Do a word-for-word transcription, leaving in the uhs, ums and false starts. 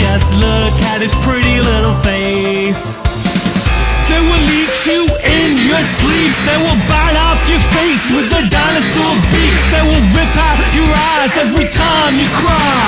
Just look at his pretty little face. They will eat you in your sleep. They will bite off your face with a dinosaur beak. They will rip out your eyes every time you cry.